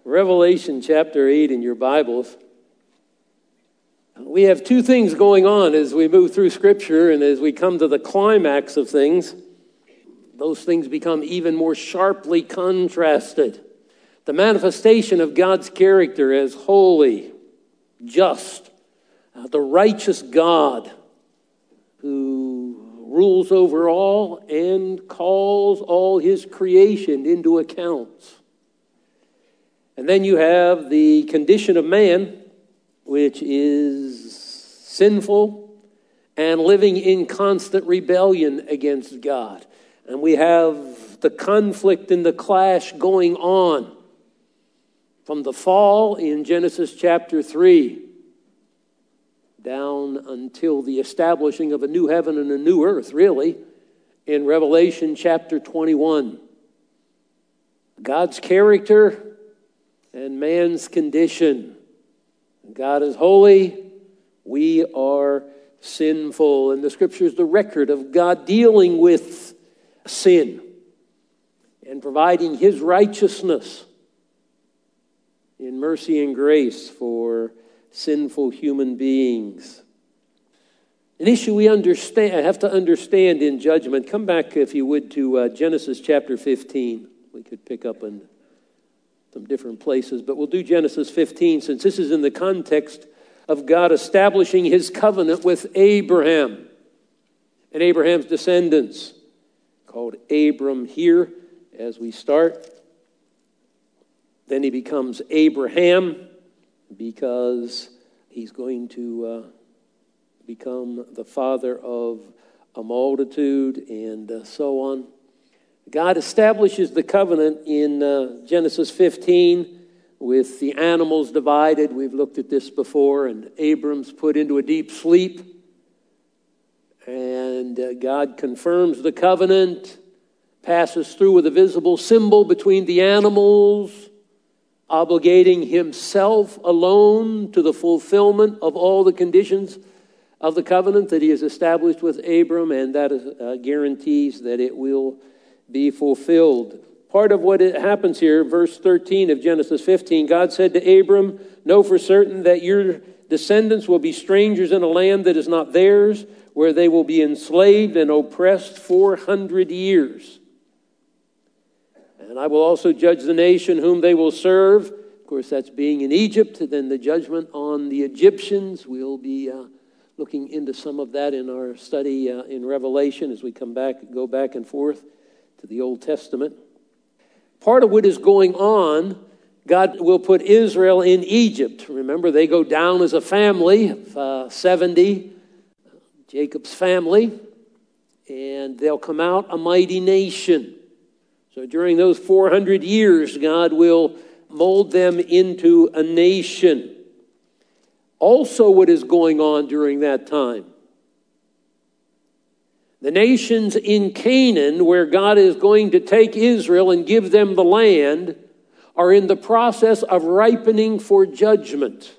Revelation chapter 8 in your Bibles. We have two things going on as we move through Scripture, and as we come to the climax of things, those things become even more sharply contrasted. The manifestation of God's character as holy, just, the righteous God who rules over all and calls all his creation into account. And then you have the condition of man, which is sinful and living in constant rebellion against God. And we have the conflict and the clash going on from the fall in Genesis chapter 3 down until the establishing of a new heaven and a new earth, really, in Revelation chapter 21. God's character and man's condition. God is holy, we are sinful. And the Scripture is the record of God dealing with sin and providing his righteousness in mercy and grace for sinful human beings. An issue we have to understand in judgment. Come back, if you would, to Genesis chapter 15. We could pick up in some different places, but we'll do Genesis 15 since this is in the context of God establishing his covenant with Abraham and Abraham's descendants, called Abram here as we start. Then he becomes Abraham because he's going to become the father of a multitude and so on. God establishes the covenant in Genesis 15 with the animals divided. We've looked at this before, and Abram's put into a deep sleep. And God confirms the covenant, passes through with a visible symbol between the animals, obligating himself alone to the fulfillment of all the conditions of the covenant that he has established with Abram, and that guarantees that it will be fulfilled. Part of what happens here, verse 13 of Genesis 15, God said to Abram, "Know for certain that your descendants will be strangers in a land that is not theirs, where they will be enslaved and oppressed 400 years. And I will also judge the nation whom they will serve." Of course, that's being in Egypt. Then the judgment on the Egyptians. We'll be looking into some of that in our study in Revelation as we go back and forth to the Old Testament. Part of what is going on, God will put Israel in Egypt. Remember, they go down as a family of 70, Jacob's family, and they'll come out a mighty nation. So during those 400 years, God will mold them into a nation. Also, what is going on during that time? The nations in Canaan, where God is going to take Israel and give them the land, are in the process of ripening for judgment.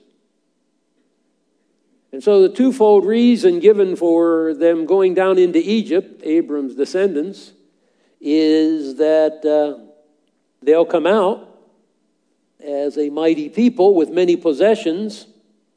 And so the twofold reason given for them going down into Egypt, Abram's descendants, is that they'll come out as a mighty people with many possessions,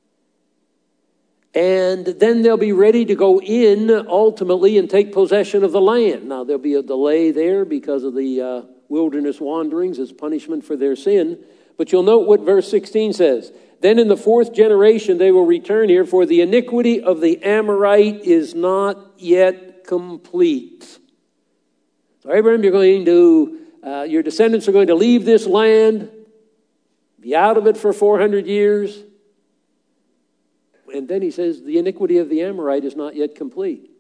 and then they'll be ready to go in ultimately and take possession of the land. Now, there'll be a delay there because of the wilderness wanderings as punishment for their sin. But you'll note what verse 16 says. "Then in the fourth generation they will return here, for the iniquity of the Amorite is not yet complete." So Abraham, your descendants are going to leave this land, be out of it for 400 years. And then he says, the iniquity of the Amorite is not yet complete.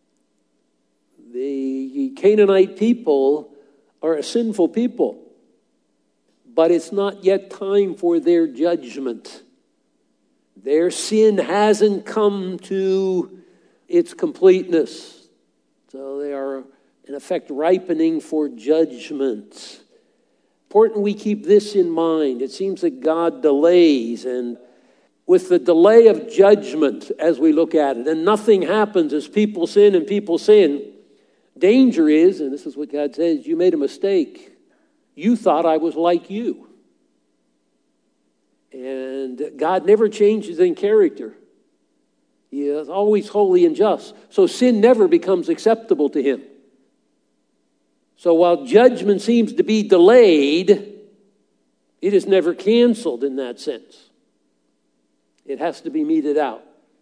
The Canaanite people are a sinful people, but it's not yet time for their judgment. Their sin hasn't come to its completeness. So they are, in effect, ripening for judgment. Important we keep this in mind. It seems that God delays, and with the delay of judgment as we look at it, and nothing happens as people sin, danger is, and this is what God says, you made a mistake. You thought I was like you. And God never changes in character. He is always holy and just. So sin never becomes acceptable to him. So while judgment seems to be delayed, it is never canceled in that sense. It has to be meted out.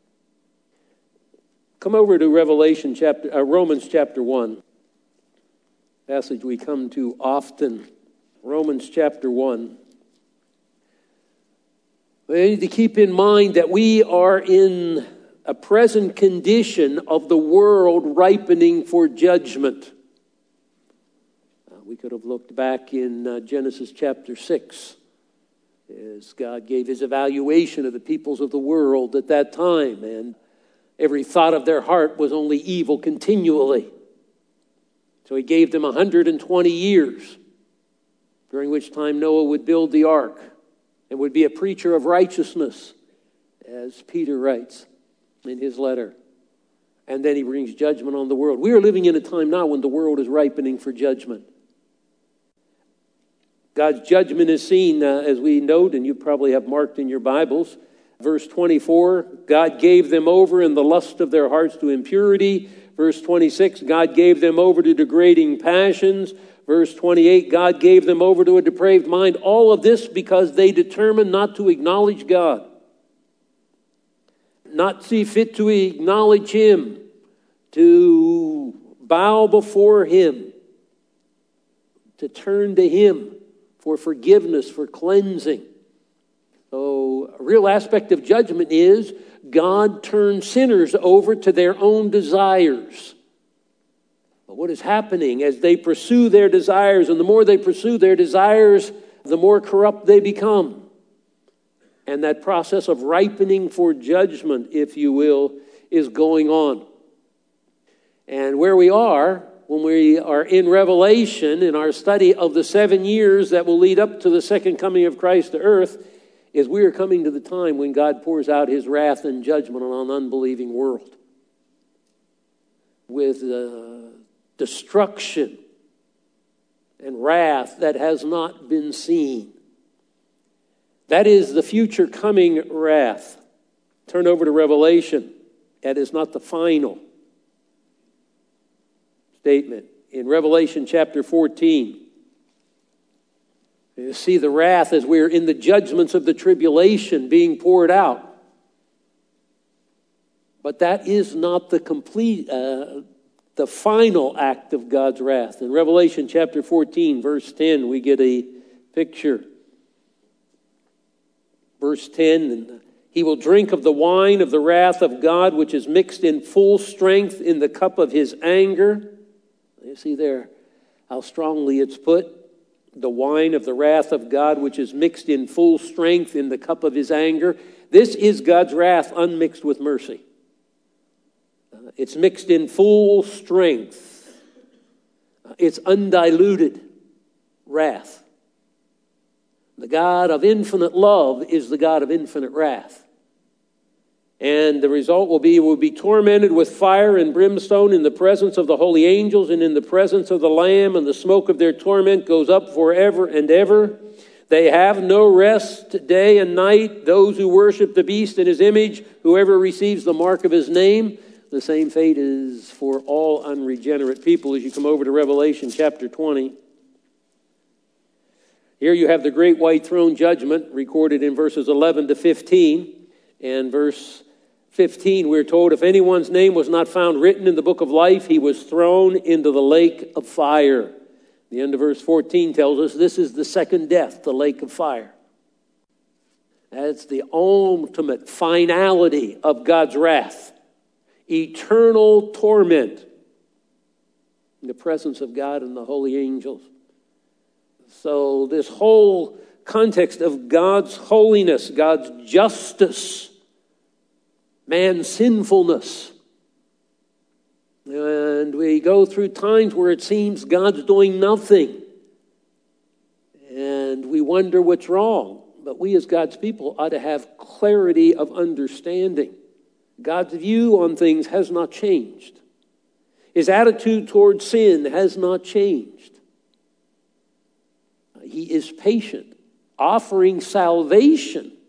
Come over to Romans chapter 1. Passage we come to often. Romans chapter 1. We need to keep in mind that we are in a present condition of the world ripening for judgment. We could have looked back in Genesis chapter 6 as God gave his evaluation of the peoples of the world at that time, and every thought of their heart was only evil continually. So he gave them 120 years, during which time Noah would build the ark and would be a preacher of righteousness, as Peter writes in his letter. And then he brings judgment on the world. We are living in a time now when the world is ripening for judgment. God's judgment is seen, as we note, and you probably have marked in your Bibles. Verse 24, God gave them over in the lust of their hearts to impurity. Verse 26, God gave them over to degrading passions. Verse 28, God gave them over to a depraved mind. All of this because they determined not to acknowledge God. Not see fit to acknowledge him. To bow before him. To turn to him for forgiveness, for cleansing. So a real aspect of judgment is God turns sinners over to their own desires. But what is happening as they pursue their desires, and the more they pursue their desires, the more corrupt they become. And that process of ripening for judgment, if you will, is going on. And where we are, when we are in Revelation, in our study of the 7 years that will lead up to the second coming of Christ to earth, is we are coming to the time when God pours out his wrath and judgment on an unbelieving world. With destruction and wrath that has not been seen. That is the future coming wrath. Turn over to Revelation. That is not the final statement. In Revelation chapter 14, you see the wrath as we're in the judgments of the tribulation being poured out. But that is not the complete, the final act of God's wrath. In Revelation chapter 14, verse 10, we get a picture. Verse 10, and he will drink of the wine of the wrath of God, which is mixed in full strength in the cup of his anger. You see there how strongly it's put. The wine of the wrath of God, which is mixed in full strength in the cup of his anger. This is God's wrath unmixed with mercy. It's mixed in full strength. It's undiluted wrath. The God of infinite love is the God of infinite wrath. And the result will be tormented with fire and brimstone in the presence of the holy angels and in the presence of the Lamb, and the smoke of their torment goes up forever and ever. They have no rest day and night, those who worship the beast and his image, whoever receives the mark of his name. The same fate is for all unregenerate people as you come over to Revelation chapter 20. Here you have the great white throne judgment recorded in verses 11 to 15. And verse 15, we're told, if anyone's name was not found written in the book of life, he was thrown into the lake of fire. The end of verse 14 tells us this is the second death, the lake of fire. That's the ultimate finality of God's wrath. Eternal torment in the presence of God and the holy angels. So this whole context of God's holiness, God's justice, man's sinfulness. And we go through times where it seems God's doing nothing. And we wonder what's wrong. But we as God's people ought to have clarity of understanding. God's view on things has not changed. His attitude towards sin has not changed. He is patient, offering salvation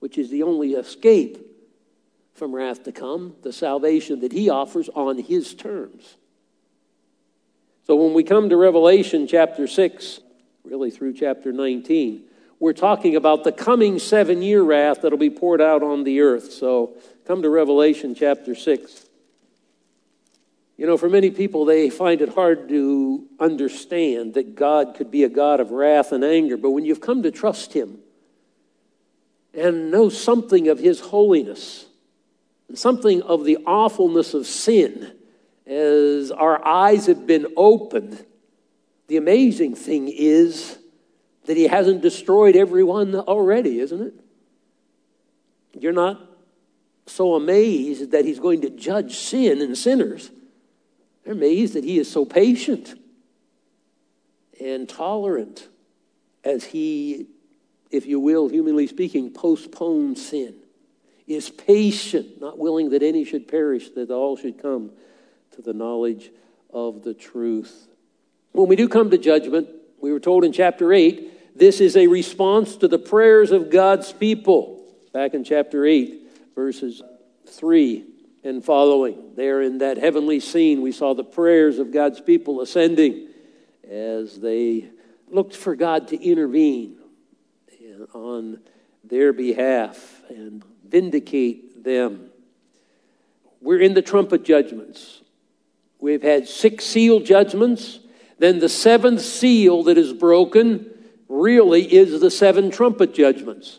which is the only escape from wrath to come, the salvation that he offers on his terms. So when we come to Revelation chapter 6, really through chapter 19, we're talking about the coming 7-year wrath that'll be poured out on the earth. So come to Revelation chapter 6. You know, for many people, they find it hard to understand that God could be a God of wrath and anger. But when you've come to trust him and know something of his holiness and something of the awfulness of sin, as our eyes have been opened, the amazing thing is that he hasn't destroyed everyone already, isn't it? You're not so amazed that he's going to judge sin and sinners. They're amazed that he is so patient and tolerant as he, if you will, humanly speaking, postpones sin, is patient, not willing that any should perish, that all should come to the knowledge of the truth. When we do come to judgment, we were told in chapter 8, this is a response to the prayers of God's people. Back in chapter 8, verses 3 and following. There in that heavenly scene, we saw the prayers of God's people ascending as they looked for God to intervene on their behalf and vindicate them. We're in the trumpet judgments. We've had 6 seal judgments. Then the 7th seal that is broken really is the 7 trumpet judgments.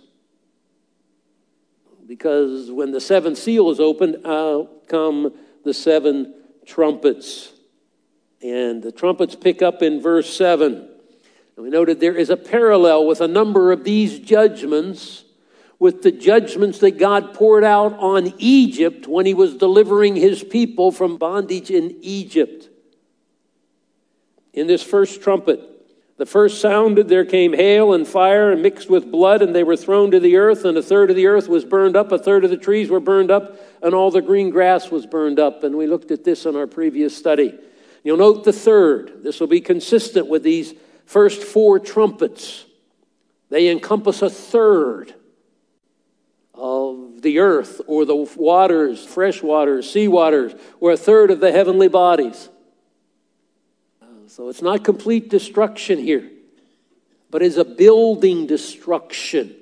Because when the 7th seal is opened, out come the 7 trumpets. And the trumpets pick up in verse 7. And we noted there is a parallel with a number of these judgments with the judgments that God poured out on Egypt when he was delivering his people from bondage in Egypt. In this first trumpet, the first sounded, there came hail and fire and mixed with blood, and they were thrown to the earth, and 1/3 of the earth was burned up, 1/3 of the trees were burned up, and all the green grass was burned up. And we looked at this in our previous study. You'll note the 3rd. This will be consistent with these first 4 trumpets. They encompass 1/3 of the earth, or the waters, fresh waters, sea waters, or 1/3 of the heavenly bodies. So it's not complete destruction here, but is a building destruction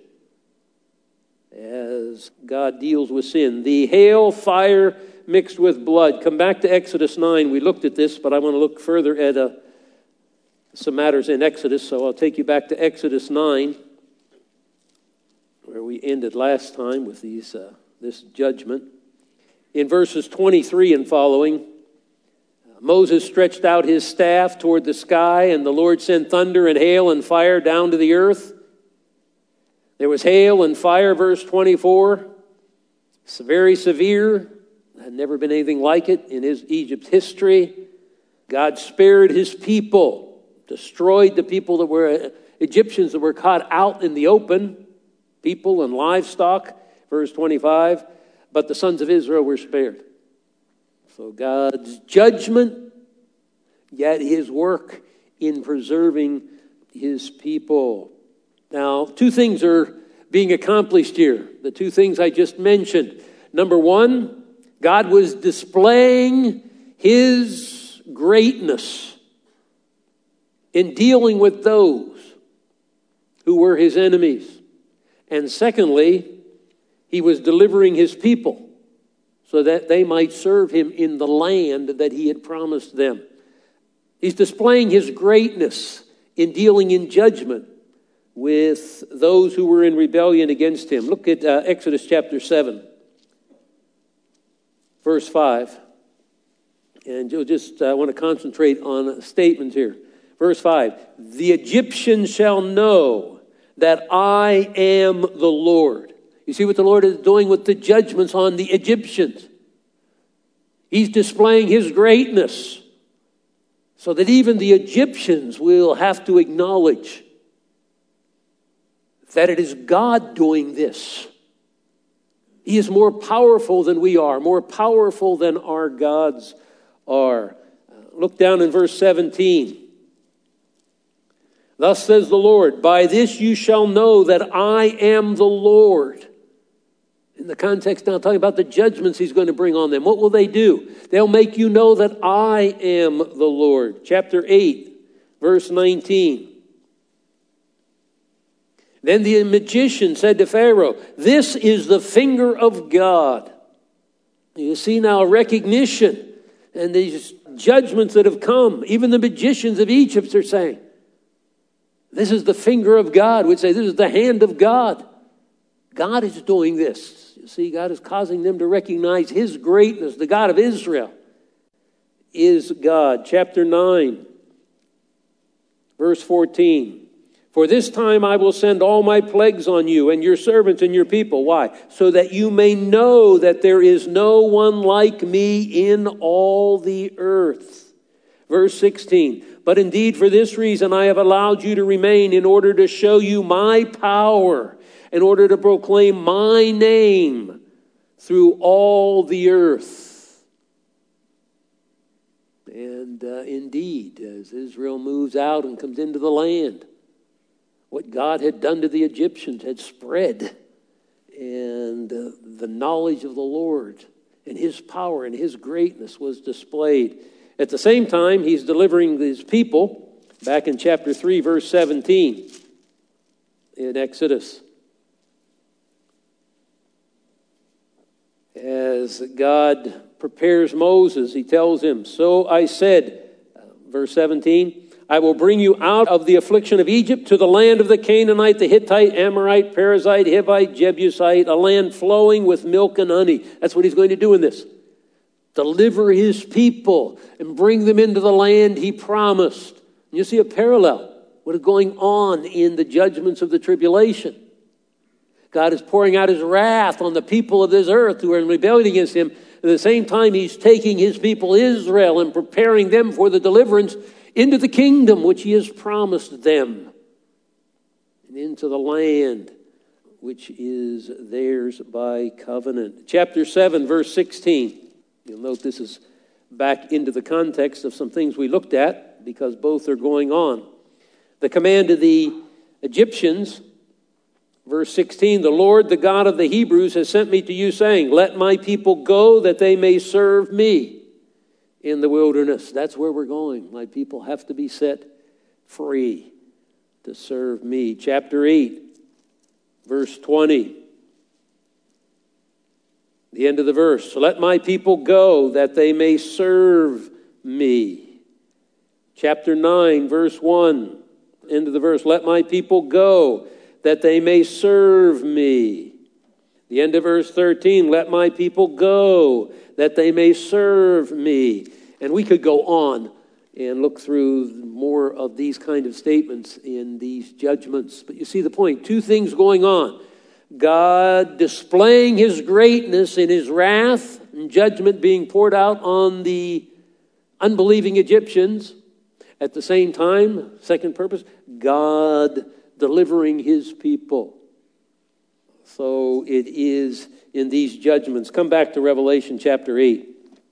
as God deals with sin. The hail, fire mixed with blood. Come back to Exodus 9. We looked at this, but I want to look further at some matters in Exodus. So I'll take you back to Exodus 9, where we ended last time with this judgment. In verses 23 and following, Moses stretched out his staff toward the sky, and the Lord sent thunder and hail and fire down to the earth. There was hail and fire, verse 24. It's very severe. Had never been anything like it in Egypt's history. God spared his people, destroyed the people that were Egyptians that were caught out in the open, people and livestock, verse 25. But the sons of Israel were spared. So God's judgment, yet his work in preserving his people. Now, 2 things are being accomplished here. The 2 things I just mentioned. Number 1, God was displaying his greatness in dealing with those who were his enemies. And secondly, he was delivering his people so that they might serve him in the land that he had promised them. He's displaying his greatness in dealing in judgment with those who were in rebellion against him. Look at Exodus chapter 7, verse 5. And you'll just want to concentrate on statements here. Verse 5, the Egyptians shall know that I am the Lord. You see what the Lord is doing with the judgments on the Egyptians. He's displaying his greatness so that even the Egyptians will have to acknowledge that it is God doing this. He is more powerful than we are, more powerful than our gods are. Look down in verse 17. Thus says the Lord, by this you shall know that I am the Lord. In the context now, talking about the judgments he's going to bring on them. What will they do? They'll make you know that I am the Lord. Chapter 8, verse 19. Then the magician said to Pharaoh, this is the finger of God. You see now recognition and these judgments that have come. Even the magicians of Egypt are saying, this is the finger of God. We'd say this is the hand of God. God is doing this. You see, God is causing them to recognize his greatness. The God of Israel is God. Chapter 9, verse 14. For this time I will send all my plagues on you and your servants and your people. Why? So that you may know that there is no one like me in all the earth. Verse 16. But indeed for this reason I have allowed you to remain in order to show you my power, in order to proclaim my name through all the earth. And indeed, as Israel moves out and comes into the land, what God had done to the Egyptians had spread, and the knowledge of the Lord and his power and his greatness was displayed. At the same time, he's delivering his people, back in chapter 3, verse 17, in Exodus. As God prepares Moses, he tells him, so I said, verse 17, I will bring you out of the affliction of Egypt to the land of the Canaanite, the Hittite, Amorite, Perizzite, Hivite, Jebusite, a land flowing with milk and honey. That's what he's going to do in this. Deliver his people and bring them into the land he promised. And you see a parallel. What is going on in the judgments of the tribulation? God is pouring out his wrath on the people of this earth who are in rebellion against him. At the same time, he's taking his people Israel and preparing them for the deliverance into the kingdom which he has promised them, and into the land which is theirs by covenant. Chapter 7, verse 16. You'll note this is back into the context of some things we looked at, because both are going on. The command of the Egyptians, verse 16, the Lord, the God of the Hebrews, has sent me to you, saying, let my people go that they may serve me in the wilderness. That's where we're going. My people have to be set free to serve me. Chapter 8, verse 20. The end of the verse. So let my people go that they may serve me. Chapter 9, verse 1. End of the verse. Let my people go that they may serve me. The end of verse 13. Let my people go that they may serve me. And we could go on and look through more of these kind of statements in these judgments. But you see the point. Two things going on. God displaying his greatness in his wrath and judgment being poured out on the unbelieving Egyptians. At the same time, second purpose, God delivering his people. So it is in these judgments. Come back to Revelation chapter 8.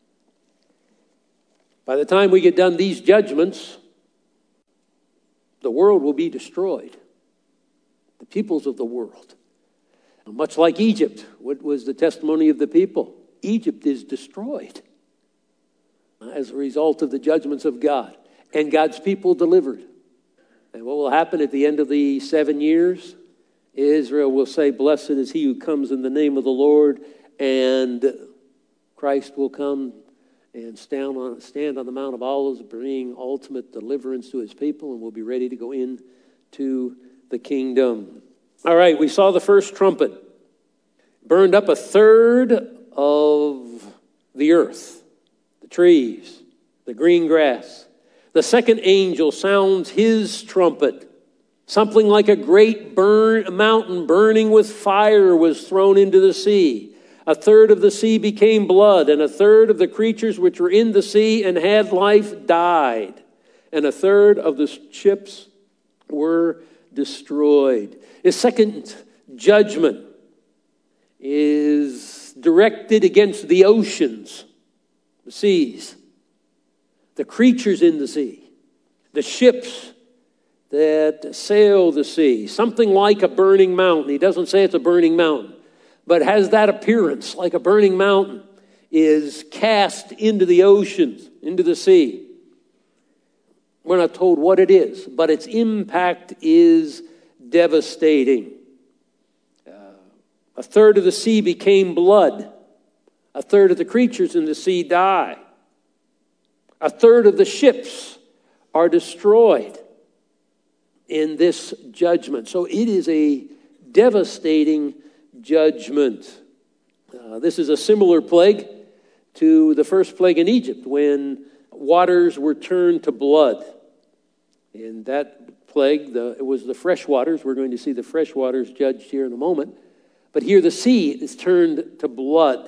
By the time we get done these judgments, the world will be destroyed. The peoples of the world. Much like Egypt, what was the testimony of the people? Egypt is destroyed as a result of the judgments of God. And God's people delivered. And what will happen at the end of the 7 years? Israel will say, blessed is he who comes in the name of the Lord. And Christ will come and stand on the Mount of Olives, bringing ultimate deliverance to his people, and we'll be ready to go into the kingdom. All right, we saw the first trumpet. Burned up a third of the earth, the trees, the green grass. The second angel sounds his trumpet. Something like a great mountain burning with fire was thrown into the sea. A third of the sea became blood, and a third of the creatures which were in the sea and had life died. And a third of the ships were destroyed. His second judgment is directed against the oceans, the seas, the creatures in the sea, the ships that sail the sea. Something like a burning mountain. He doesn't say it's a burning mountain, but has that appearance like a burning mountain, is cast into the oceans, into the sea. We're not told what it is, but its impact is devastating. A third of the sea became blood. A third of the creatures in the sea die. A third of the ships are destroyed in this judgment. So it is a devastating judgment. This is a similar plague to the first plague in Egypt, when waters were turned to blood. In that plague, it was the fresh waters. We're going to see the fresh waters judged here in a moment. But here the sea is turned to blood.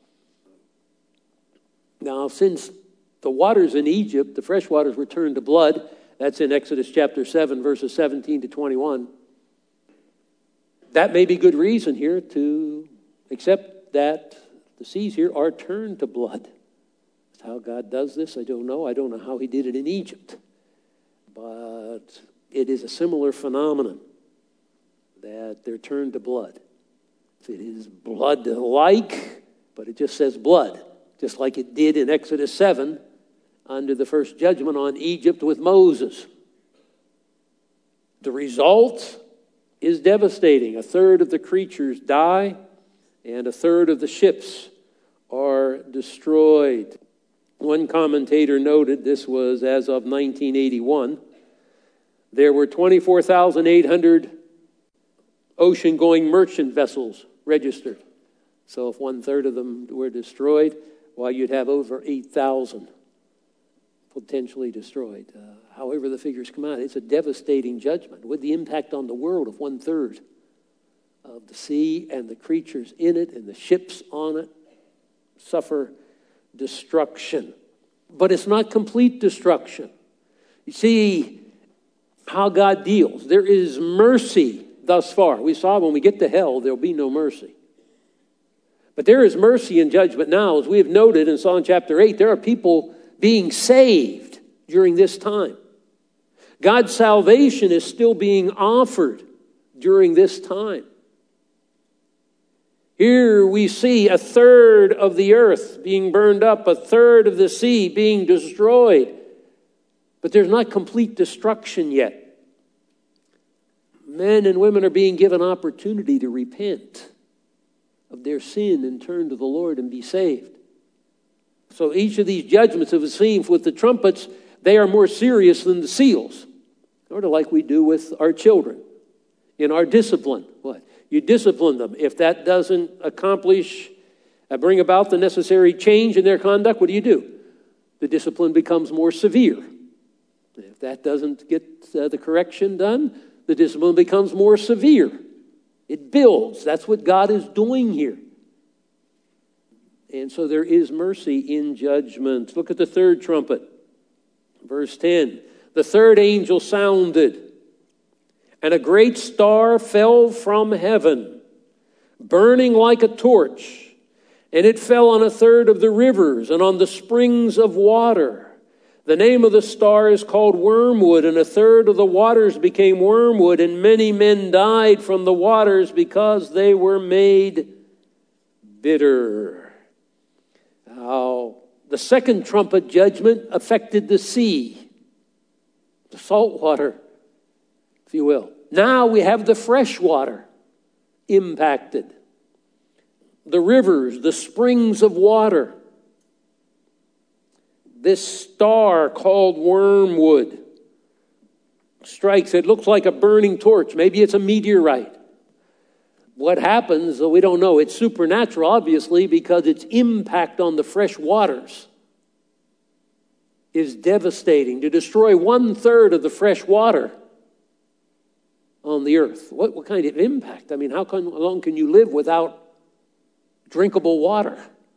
Now, since the waters in Egypt, the fresh waters, were turned to blood, that's in Exodus chapter 7, verses 17 to 21. That may be good reason here to accept that the seas here are turned to blood. That's how God does this. I don't know. I don't know how he did it in Egypt. But it is a similar phenomenon that they're turned to blood. It is blood-like, but it just says blood, just like it did in Exodus 7 under the first judgment on Egypt with Moses. The result is devastating. A third of the creatures die, and a third of the ships are destroyed. One commentator noted, this was as of 1981, there were 24,800 ocean-going merchant vessels registered. So if one third of them were destroyed, well, you'd have over 8,000 potentially destroyed. However the figures come out, it's a devastating judgment with the impact on the world of one third of the sea and the creatures in it and the ships on it suffer destruction. But it's not complete destruction. You see how God deals. There is mercy thus far. We saw when we get to hell, there'll be no mercy. But there is mercy in judgment now. As we have noted in Psalm chapter 8, there are people being saved during this time. God's salvation is still being offered during this time. Here we see a third of the earth being burned up, a third of the sea being destroyed. But there's not complete destruction yet. Men and women are being given opportunity to repent of their sin and turn to the Lord and be saved. So each of these judgments of the scene with the trumpets, they are more serious than the seals. Sort of like we do with our children in our discipline. What? You discipline them. If that doesn't bring about the necessary change in their conduct, what do? The discipline becomes more severe. If that doesn't get the correction done, the discipline becomes more severe. It builds. That's what God is doing here. And so there is mercy in judgment. Look at the third trumpet. Verse 10. The third angel sounded, and a great star fell from heaven, burning like a torch, and it fell on a third of the rivers and on the springs of water. The name of the star is called Wormwood, and a third of the waters became wormwood, and many men died from the waters because they were made bitter. Now, the second trumpet judgment affected the sea, the salt water, if you will. Now we have the fresh water impacted. The rivers, the springs of water. This star called Wormwood strikes. It looks like a burning torch. Maybe it's a meteorite. What happens, we don't know. It's supernatural, obviously, because its impact on the fresh waters is devastating. To destroy 1/3 of the fresh water on the earth. What kind of impact? I mean, how long can you live without drinkable water?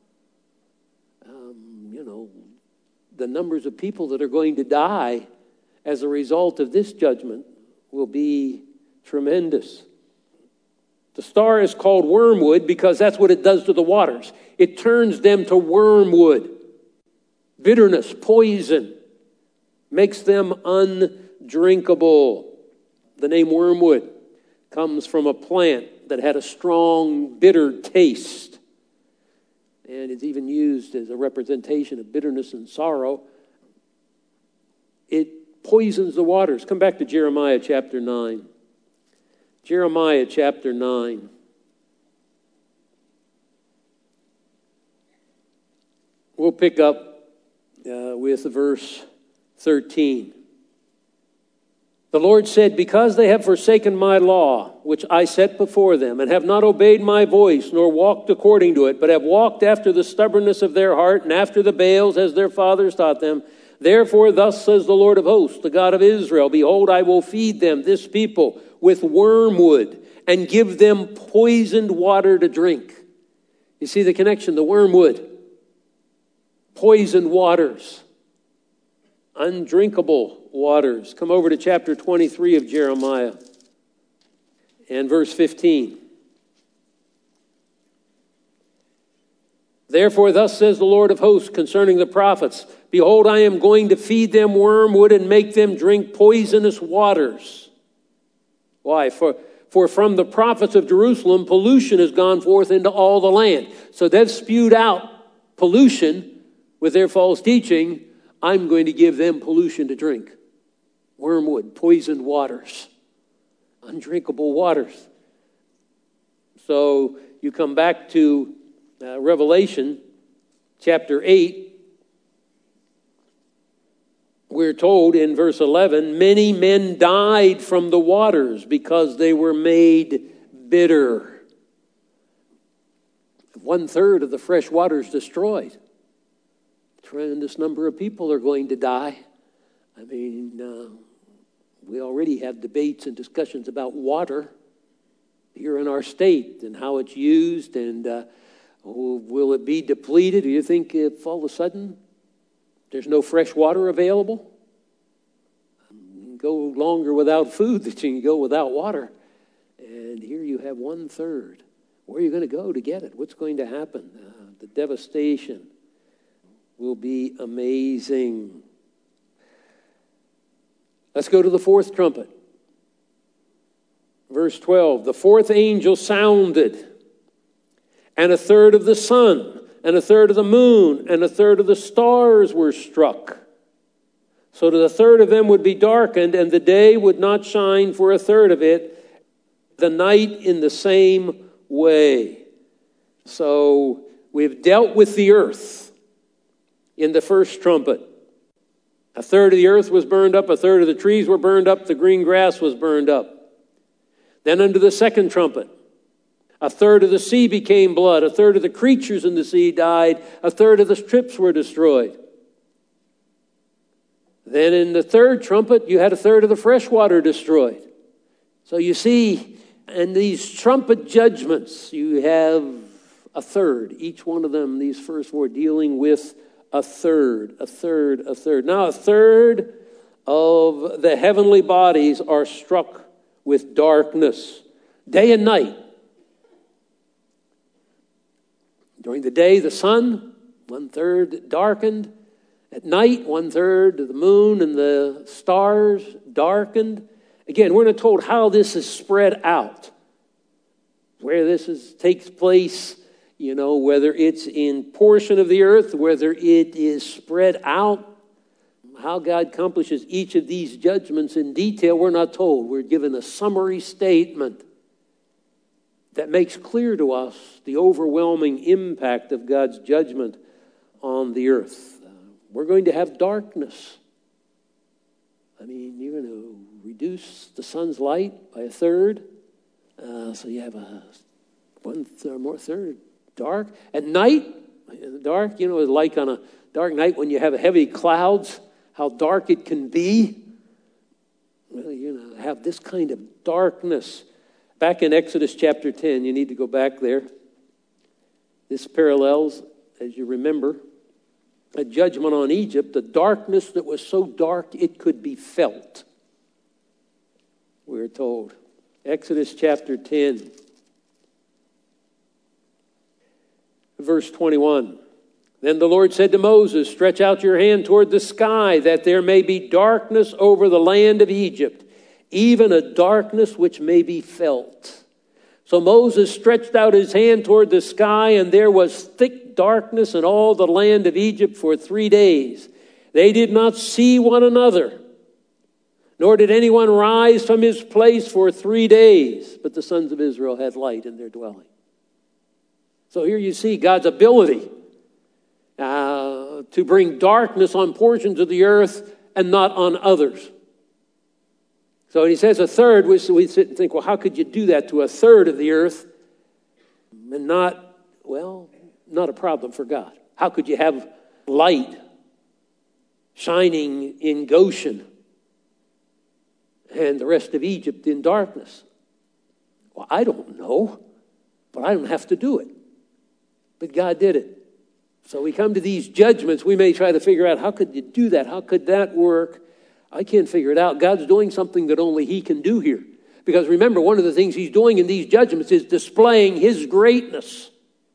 The numbers of people that are going to die as a result of this judgment will be tremendous. The star is called Wormwood because that's what it does to the waters. It turns them to wormwood. Bitterness, poison, makes them undrinkable. The name Wormwood comes from a plant that had a strong, bitter taste. And it's even used as a representation of bitterness and sorrow. It poisons the waters. Come back to Jeremiah chapter 9. Jeremiah chapter 9. We'll pick up with verse 13. The Lord said, because they have forsaken my law, which I set before them, and have not obeyed my voice, nor walked according to it, but have walked after the stubbornness of their heart, and after the Baals, as their fathers taught them, therefore thus says the Lord of hosts, the God of Israel, behold, I will feed them, this people, with wormwood, and give them poisoned water to drink. You see the connection, the wormwood, poisoned waters, undrinkable waters. Come over to chapter 23 of Jeremiah and verse 15. Therefore, thus says the Lord of hosts concerning the prophets, behold, I am going to feed them wormwood and make them drink poisonous waters. Why? For from the prophets of Jerusalem, pollution has gone forth into all the land. So they've spewed out pollution with their false teaching. I'm going to give them pollution to drink. Wormwood, poisoned waters, undrinkable waters. So you come back to Revelation chapter 8. We're told in verse 11, many men died from the waters because they were made bitter. 1/3 of the fresh waters destroyed. Tremendous number of people are going to die. I mean, we already have debates and discussions about water here in our state and how it's used, and will it be depleted? Do you think if all of a sudden there's no fresh water available? You can go longer without food than you can go without water. And here you have 1/3. Where are you going to go to get it? What's going to happen? The devastation will be amazing. Let's go to the fourth trumpet. Verse 12, the fourth angel sounded, and 1/3 of the sun, and 1/3 of the moon, and 1/3 of the stars were struck, so that 1/3 of them would be darkened, and the day would not shine for 1/3 of it, the night in the same way. So we've dealt with the earth in the first trumpet. 1/3 of the earth was burned up, 1/3 of the trees were burned up, the green grass was burned up. Then under the second trumpet, 1/3 of the sea became blood, 1/3 of the creatures in the sea died, 1/3 of the ships were destroyed. Then in the third trumpet, you had 1/3 of the fresh water destroyed. So you see, in these trumpet judgments, you have 1/3. Each one of them, these first four, dealing with 1/3, 1/3, 1/3. Now 1/3 of the heavenly bodies are struck with darkness, day and night. During the day, the sun, 1/3 darkened. At night, 1/3 of the moon and the stars darkened. Again, we're not told how this is spread out, where this takes place. You know, whether it's in portion of the earth, whether it is spread out, how God accomplishes each of these judgments in detail, we're not told. We're given a summary statement that makes clear to us the overwhelming impact of God's judgment on the earth. We're going to have darkness. I mean, you're going to reduce the sun's light by 1/3. So you have a 1/3 or more third dark. At night, dark, you know, like on a dark night when you have heavy clouds, how dark it can be. Well, you know, have this kind of darkness. Back in Exodus chapter 10, you need to go back there. This parallels, as you remember, a judgment on Egypt, the darkness that was so dark it could be felt. We're told. Exodus chapter 10. Verse 21, then the Lord said to Moses, stretch out your hand toward the sky, that there may be darkness over the land of Egypt, even a darkness which may be felt. So Moses stretched out his hand toward the sky, and there was thick darkness in all the land of Egypt for 3 days. They did not see one another, nor did anyone rise from his place for 3 days. But the sons of Israel had light in their dwelling. So here you see God's ability to bring darkness on portions of the earth and not on others. So when he says a third, we sit and think, well, how could you do that to a third of the earth and not a problem for God? How could you have light shining in Goshen and the rest of Egypt in darkness? Well, I don't know, but I don't have to do it. But God did it. So we come to these judgments. We may try to figure out, how could you do that? How could that work? I can't figure it out. God's doing something that only he can do here. Because remember, one of the things he's doing in these judgments is displaying his greatness.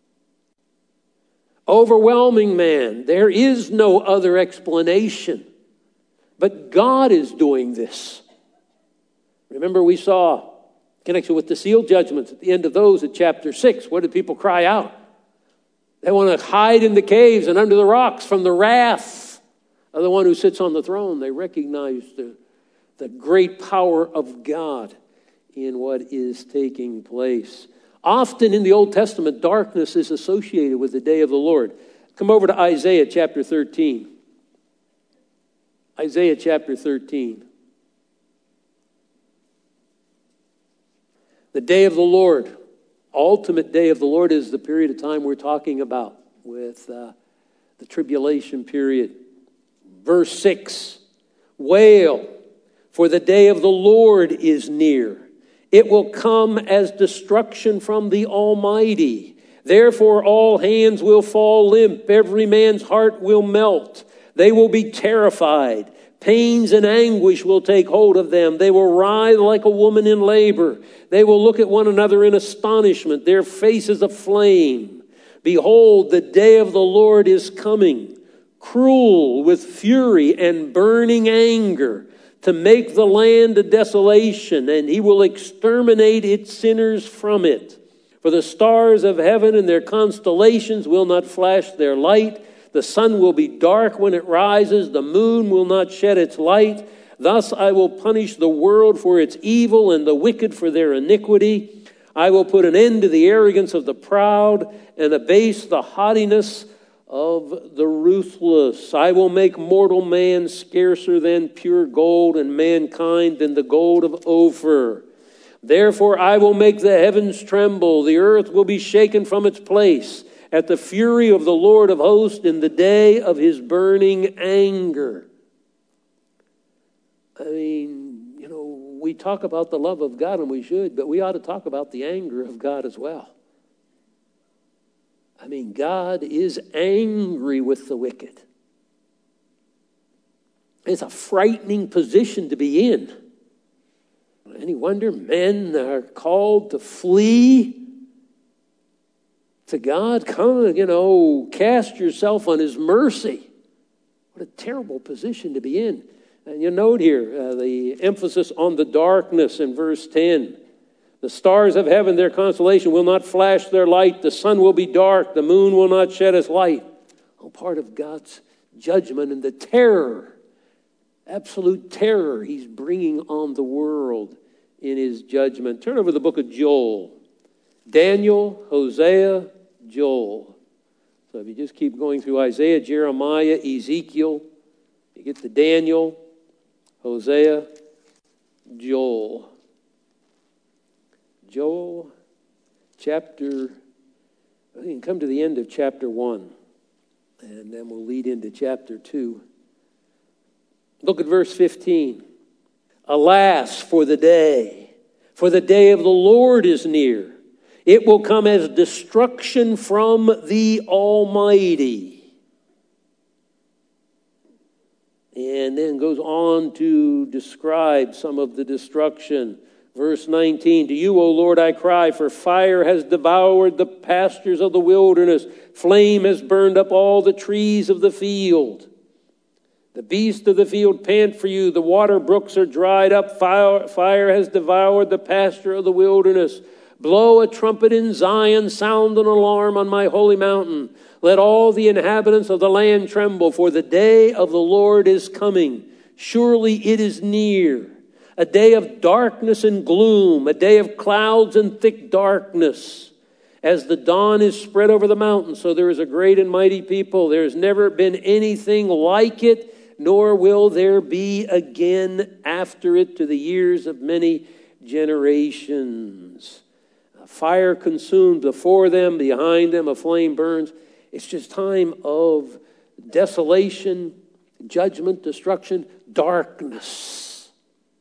Overwhelming man. There is no other explanation. But God is doing this. Remember, we saw connection with the seal judgments at the end of those at chapter 6. What did people cry out? They want to hide in the caves and under the rocks from the wrath of the one who sits on the throne. They recognize the great power of God in what is taking place. Often in the Old Testament, darkness is associated with the day of the Lord. Come over to Isaiah chapter 13. Isaiah chapter 13. The day of the Lord, ultimate day of the Lord, is the period of time we're talking about with the tribulation period. Verse 6, wail, for the day of the Lord is near. It will come as destruction from the Almighty. Therefore all hands will fall limp, every man's heart will melt. They will be terrified. Pains and anguish will take hold of them. They will writhe like a woman in labor. They will look at one another in astonishment, their faces aflame. Behold, the day of the Lord is coming, cruel with fury and burning anger, to make the land a desolation, and he will exterminate its sinners from it. For the stars of heaven and their constellations will not flash their light. The sun will be dark when it rises. The moon will not shed its light. Thus I will punish the world for its evil and the wicked for their iniquity. I will put an end to the arrogance of the proud and abase the haughtiness of the ruthless. I will make mortal man scarcer than pure gold, and mankind than the gold of Ophir. Therefore I will make the heavens tremble. The earth will be shaken from its place at the fury of the Lord of hosts in the day of his burning anger. I mean, we talk about the love of God, and we should, but we ought to talk about the anger of God as well. I mean, God is angry with the wicked. It's a frightening position to be in. Any wonder men are called to flee to God? Come, cast yourself on his mercy. What a terrible position to be in. And you note here the emphasis on the darkness in verse 10. The stars of heaven, their constellation, will not flash their light. The sun will be dark. The moon will not shed its light. Oh, part of God's judgment and the terror, absolute terror he's bringing on the world in his judgment. Turn over to the book of Joel. Daniel, Hosea, Joel. So if you just keep going through Isaiah, Jeremiah, Ezekiel, you get to Daniel, Hosea, Joel. Joel chapter, we can come to the end of chapter 1, and then we'll lead into chapter 2. Look at verse 15. Alas, for the day of the Lord is near. It will come as destruction from the Almighty. And then goes on to describe some of the destruction. Verse 19, to you, O Lord, I cry, for fire has devoured the pastures of the wilderness. Flame has burned up all the trees of the field. The beasts of the field pant for you. The water brooks are dried up. Fire has devoured the pasture of the wilderness. Blow a trumpet in Zion. Sound an alarm on my holy mountain. Let all the inhabitants of the land tremble, for the day of the Lord is coming. Surely it is near. A day of darkness and gloom, a day of clouds and thick darkness. As the dawn is spread over the mountains, so there is a great and mighty people. There has never been anything like it, nor will there be again after it to the years of many generations. A fire consumed before them, behind them a flame burns. It's just time of desolation, judgment, destruction, darkness.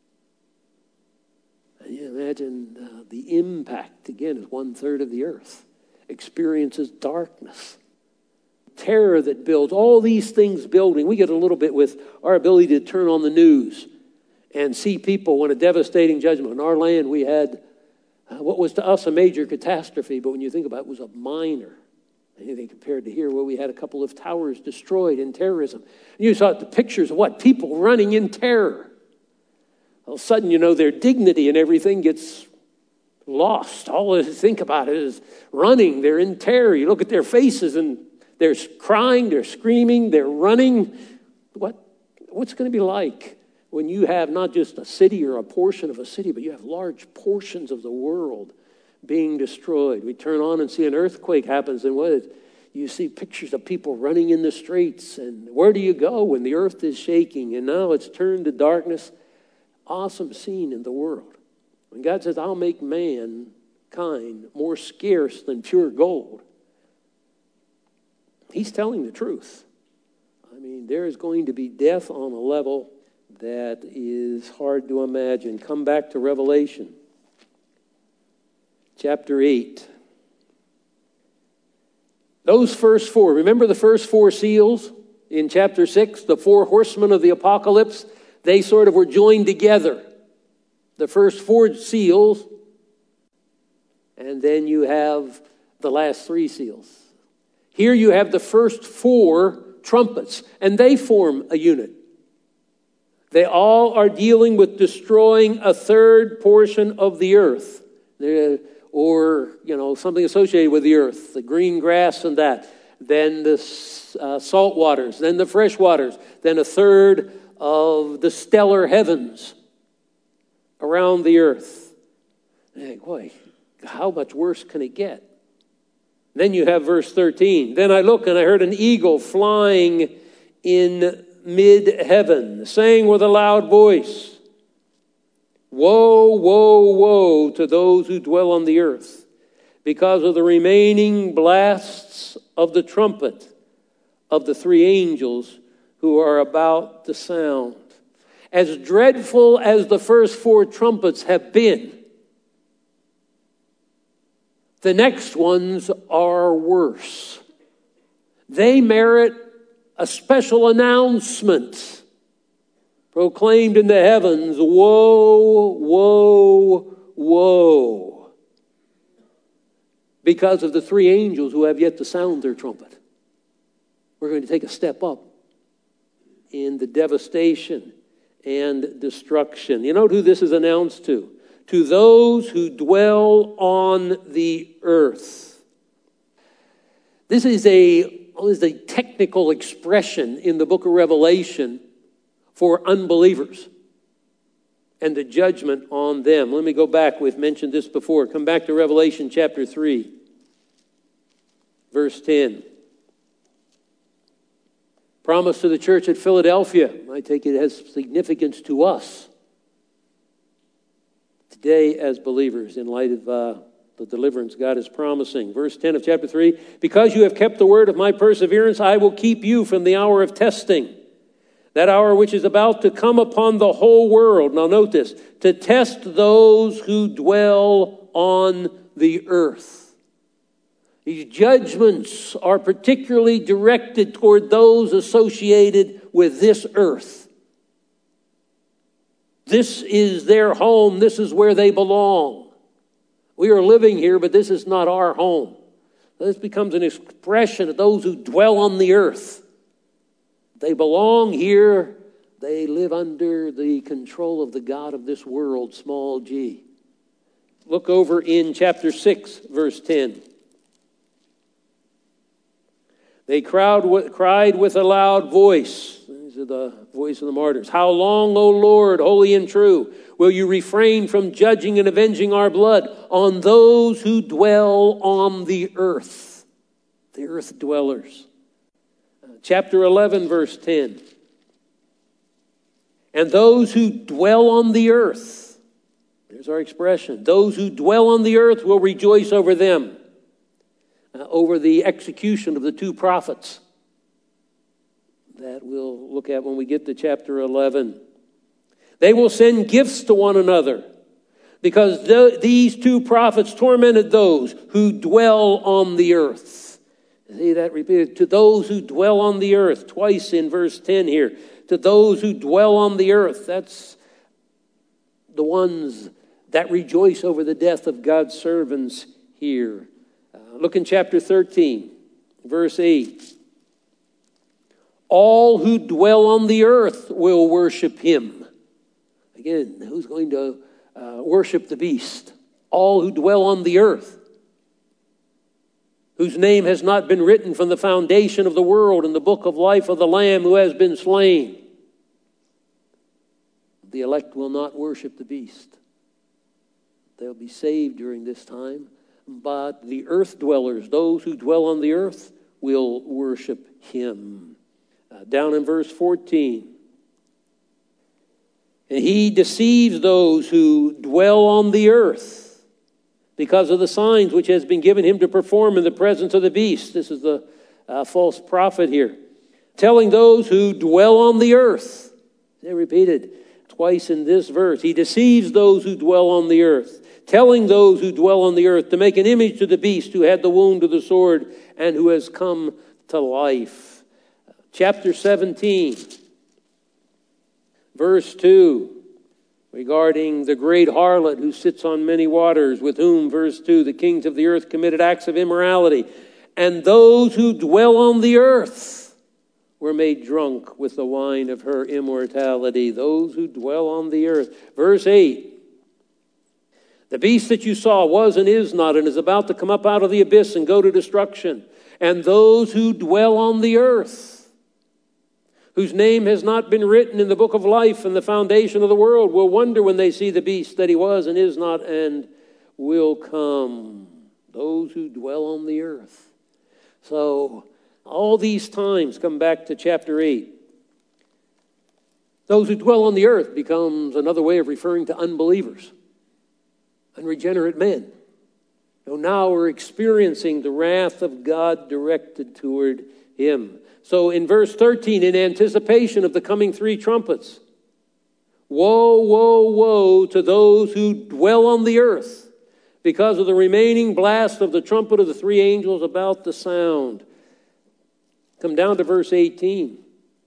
And you imagine the impact, again, is 1/3 of the earth experiences darkness. Terror that builds, all these things building. We get a little bit with our ability to turn on the news and see people when a devastating judgment. In our land, we had what was to us a major catastrophe, but when you think about it, it was a minor. Anything compared to here, where we had a couple of towers destroyed in terrorism. And you saw the pictures of what? People running in terror. All of a sudden, their dignity and everything gets lost. All they think about it is running. They're in terror. You look at their faces and they're crying, they're screaming, they're running. What's it going to be like when you have not just a city or a portion of a city, but you have large portions of the world being destroyed? We turn on and see an earthquake happens, and you see pictures of people running in the streets. And where do you go when the earth is shaking? And now it's turned to darkness. Awesome scene in the world. When God says, I'll make mankind more scarce than pure gold, He's telling the truth. I mean, there is going to be death on a level that is hard to imagine. Come back to Revelation. Chapter 8. Those first four, remember the first four seals in chapter 6? The four horsemen of the apocalypse, they sort of were joined together. The first four seals, and then you have the last three seals. Here you have the first four trumpets, and they form a unit. They all are dealing with destroying a third portion of the earth. Or, something associated with the earth, the green grass and that. Then the salt waters, then the fresh waters, then a third of the stellar heavens around the earth. And boy, how much worse can it get? Then you have verse 13. Then I looked and I heard an eagle flying in mid-heaven, saying with a loud voice, Woe, woe, woe to those who dwell on the earth, because of the remaining blasts of the trumpet of the three angels who are about to sound. As dreadful as the first four trumpets have been, the next ones are worse. They merit a special announcement proclaimed in the heavens, woe, woe, woe, because of the three angels who have yet to sound their trumpet. We're going to take a step up in the devastation and destruction. You know who this is announced to? To those who dwell on the earth. This is a technical expression in the book of Revelation for unbelievers and the judgment on them. Let me go back. We've mentioned this before. Come back to Revelation chapter 3, verse 10. Promise to the church at Philadelphia. I take it has significance to us today as believers in light of the deliverance God is promising. Verse 10 of chapter 3, because you have kept the word of my perseverance, I will keep you from the hour of testing, that hour which is about to come upon the whole world. Now note this, to test those who dwell on the earth. These judgments are particularly directed toward those associated with this earth. This is their home. This is where they belong. We are living here, but this is not our home. This becomes an expression of those who dwell on the earth. They belong here. They live under the control of the god of this world, small g. Look over in chapter 6, verse 10. They cried with a loud voice. These are the voice of the martyrs. How long, O Lord, holy and true, will you refrain from judging and avenging our blood on those who dwell on the earth? The earth dwellers. Chapter 11, verse 10. And those who dwell on the earth, there's our expression, those who dwell on the earth will rejoice over them, over the execution of the two prophets that we'll look at when we get to chapter 11. They will send gifts to one another because these two prophets tormented those who dwell on the earth. See that repeated? To those who dwell on the earth, twice in verse 10 here. To those who dwell on the earth. That's the ones that rejoice over the death of God's servants here. Look in chapter 13, verse 8. All who dwell on the earth will worship him. Again, who's going to worship the beast? All who dwell on the earth, whose name has not been written from the foundation of the world in the book of life of the Lamb who has been slain. The elect will not worship the beast. They'll be saved during this time. But the earth dwellers, those who dwell on the earth, will worship him. Down in verse 14. And he deceives those who dwell on the earth because of the signs which has been given him to perform in the presence of the beast. This is the false prophet here. Telling those who dwell on the earth. They repeated twice in this verse. He deceives those who dwell on the earth. Telling those who dwell on the earth to make an image to the beast who had the wound of the sword and who has come to life. Chapter 17, verse 2, regarding the great harlot who sits on many waters, with whom, verse 2, the kings of the earth committed acts of immorality. And those who dwell on the earth were made drunk with the wine of her immortality. Those who dwell on the earth. Verse 8. The beast that you saw was and is not and is about to come up out of the abyss and go to destruction. And those who dwell on the earth, whose name has not been written in the book of life and the foundation of the world, will wonder when they see the beast that he was and is not and will come. Those who dwell on the earth. So all these times come back to chapter 8. Those who dwell on the earth becomes another way of referring to unbelievers. Unregenerate men. Now we're experiencing the wrath of God directed toward him. So in verse 13, in anticipation of the coming three trumpets, woe, woe, woe to those who dwell on the earth because of the remaining blast of the trumpet of the three angels about the sound. Come down to verse 18.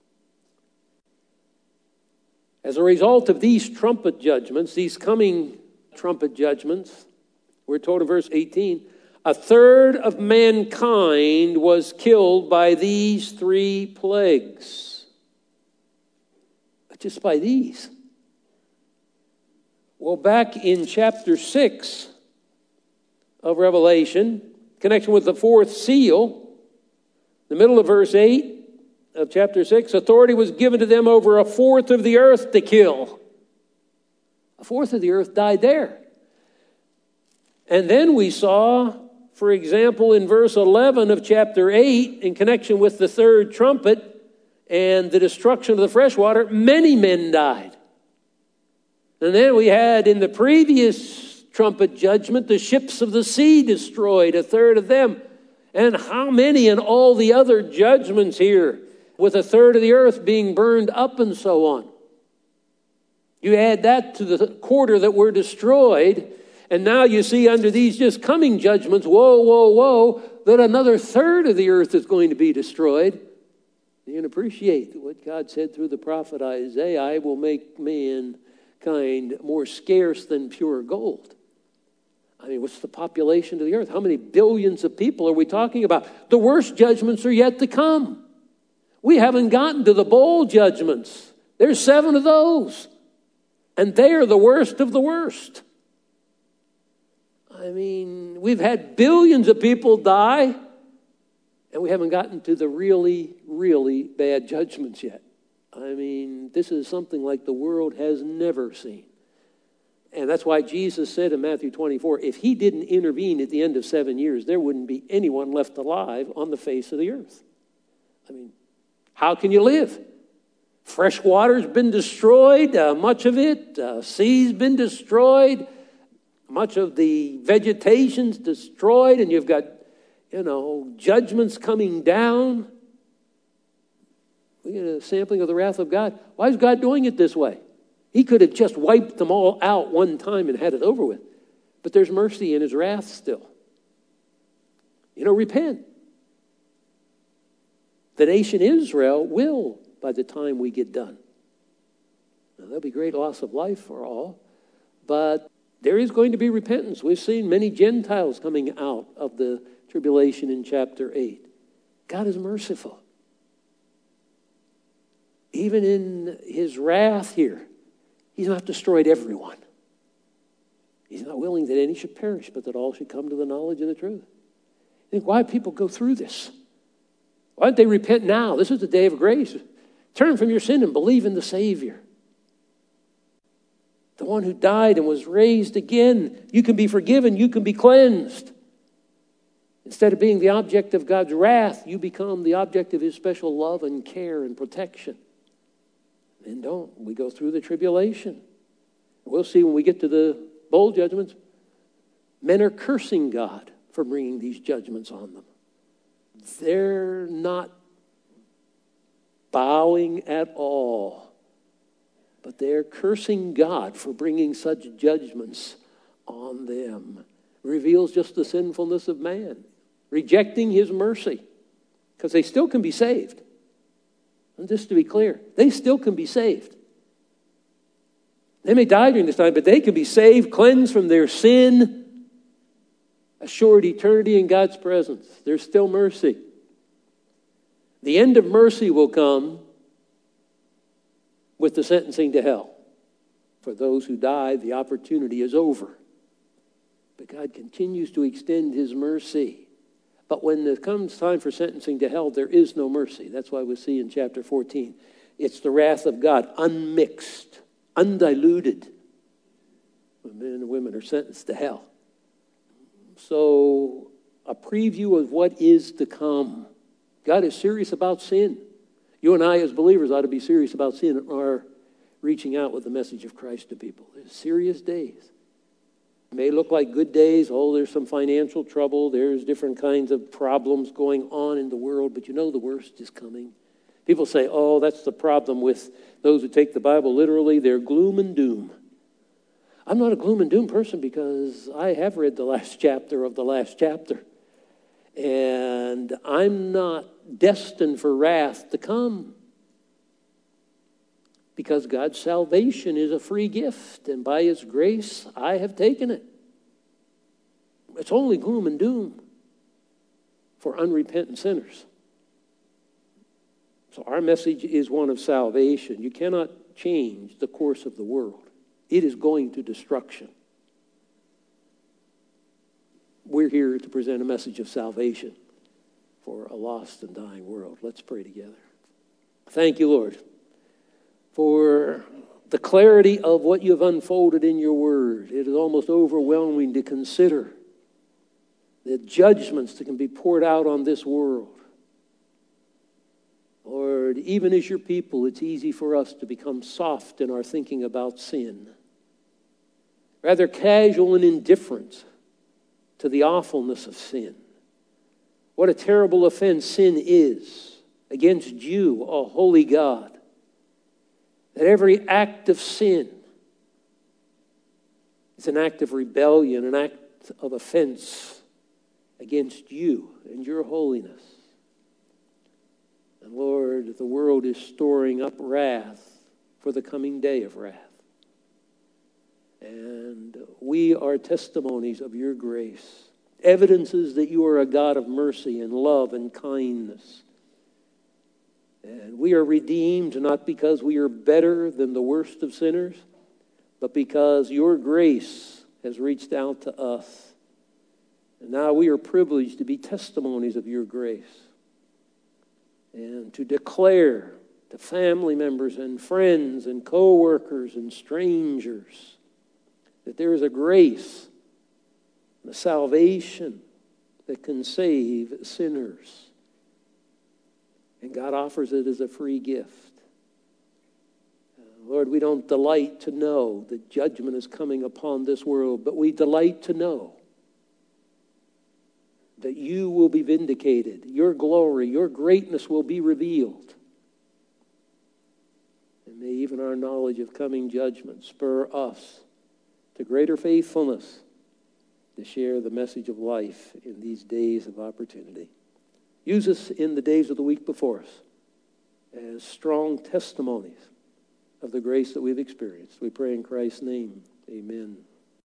As a result of these trumpet judgments, these coming trumpet judgments, we're told in verse 18, a third of mankind was killed by these three plagues. Just by these. Well, back in chapter 6 of Revelation, connection with the fourth seal, the middle of verse 8 of chapter 6, authority was given to them over a fourth of the earth to kill. A fourth of the earth died there. And then we saw, for example, in verse 11 of chapter 8, in connection with the third trumpet and the destruction of the fresh water, many men died. And then we had in the previous trumpet judgment, the ships of the sea destroyed, a third of them. And how many in all the other judgments here, with a third of the earth being burned up and so on. You add that to the quarter that were destroyed, and now you see under these just coming judgments, woe, woe, woe, that another third of the earth is going to be destroyed. You can appreciate what God said through the prophet Isaiah, I will make mankind more scarce than pure gold. I mean, what's the population of the earth? How many billions of people are we talking about? The worst judgments are yet to come. We haven't gotten to the bowl judgments. There's 7 of those. And they are the worst of the worst. I mean, we've had billions of people die, and we haven't gotten to the really, really bad judgments yet. I mean, this is something like the world has never seen. And that's why Jesus said in Matthew 24, if he didn't intervene at the end of 7 years, there wouldn't be anyone left alive on the face of the earth. I mean, how can you live? Fresh water's been destroyed, much of it. Sea's been destroyed. Much of the vegetation's destroyed, and you've got, judgments coming down. We get a sampling of the wrath of God. Why is God doing it this way? He could have just wiped them all out one time and had it over with. But there's mercy in his wrath still. Repent. The nation Israel will by the time we get done. Now, there'll be great loss of life for all, but there is going to be repentance. We've seen many Gentiles coming out of the tribulation in chapter 8. God is merciful. Even in his wrath here, he's not destroyed everyone. He's not willing that any should perish, but that all should come to the knowledge of the truth. You think, why do people go through this? Why don't they repent now? This is the day of grace. Turn from your sin and believe in the Savior. The one who died and was raised again. You can be forgiven. You can be cleansed. Instead of being the object of God's wrath, you become the object of his special love and care and protection. And we go through the tribulation. We'll see when we get to the bowl judgments, men are cursing God for bringing these judgments on them. They're not bowing at all, but they're cursing God for bringing such judgments on them. It reveals just the sinfulness of man, rejecting his mercy, because they still can be saved. And just to be clear, they still can be saved. They may die during this time, but they can be saved, cleansed from their sin, assured eternity in God's presence. There's still mercy. The end of mercy will come with the sentencing to hell. For those who die, the opportunity is over. But God continues to extend his mercy. But when it comes time for sentencing to hell, there is no mercy. That's why we see in chapter 14, it's the wrath of God, unmixed, undiluted, when men and women are sentenced to hell. So, a preview of what is to come. God is serious about sin. You and I as believers ought to be serious about sin and are reaching out with the message of Christ to people. There's serious days. It may look like good days. Oh, there's some financial trouble. There's different kinds of problems going on in the world. But the worst is coming. People say, oh, that's the problem with those who take the Bible literally. They're gloom and doom. I'm not a gloom and doom person because I have read the last chapter of the last chapter. And I'm not destined for wrath to come. Because God's salvation is a free gift. And by his grace, I have taken it. It's only gloom and doom for unrepentant sinners. So our message is one of salvation. You cannot change the course of the world. It is going to destruction. We're here to present a message of salvation for a lost and dying world. Let's pray together. Thank you, Lord, for the clarity of what you have unfolded in your word. It is almost overwhelming to consider the judgments that can be poured out on this world. Lord, even as your people, it's easy for us to become soft in our thinking about sin. Rather casual and indifferent to the awfulness of sin. What a terrible offense sin is against you, a holy God. That every act of sin is an act of rebellion, an act of offense against you and your holiness. And Lord, the world is storing up wrath for the coming day of wrath. And we are testimonies of your grace, evidences that you are a God of mercy and love and kindness. And we are redeemed not because we are better than the worst of sinners, but because your grace has reached out to us. And now we are privileged to be testimonies of your grace and to declare to family members and friends and co-workers and strangers that there is a grace and a salvation that can save sinners. And God offers it as a free gift. Lord, we don't delight to know that judgment is coming upon this world, but we delight to know that you will be vindicated. Your glory, your greatness will be revealed. And may even our knowledge of coming judgment spur us to greater faithfulness to share the message of life in these days of opportunity. Use us in the days of the week before us as strong testimonies of the grace that we've experienced. We pray in Christ's name. Amen.